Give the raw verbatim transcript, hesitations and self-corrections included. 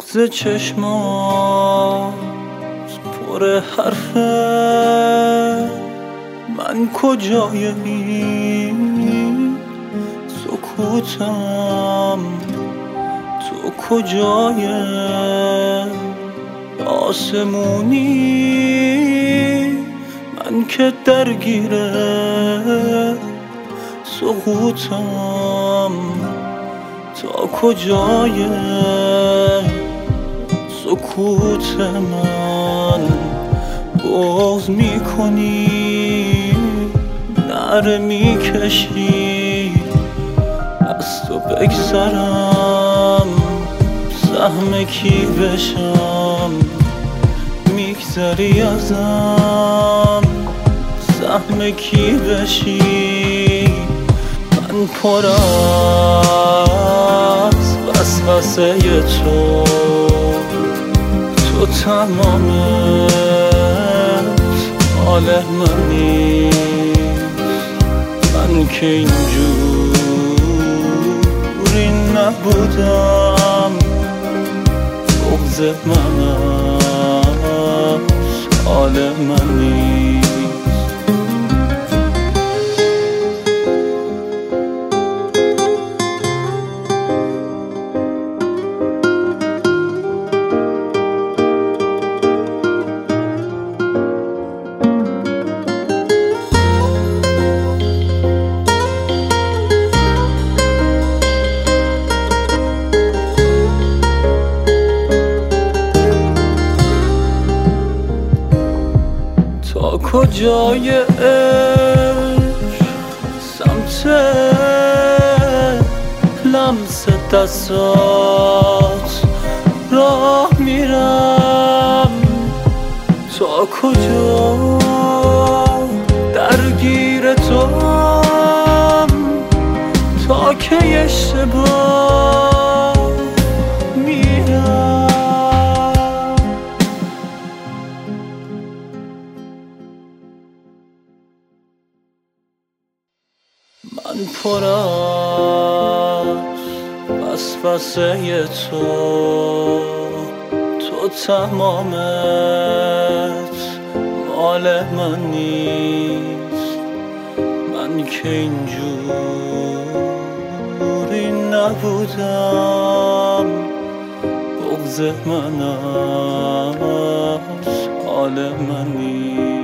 بغض چشمات پر حرفه، من کجای این سکوتم، تو کجای آسمونی، من که درگیره سقوطم، تا کجای سکوت من بغض میکنی، نره میکشی از تو بگذرم، سهم کی بشم میگذری ازم، سهم کی بشی من پر از وسوسه تو، تو تمامت حال من نیست، من که اینجوری نبودم، بغض من از حال من نیست. تا کجای عشق سمت لمس دستات راه میرم، تا کجا درگیر توام، تا که اشتباه میرم. من پر از وسوسه تو، تو تمامت مال من نیست، من که اینجوری نبودم، بغض من از حال من نیست.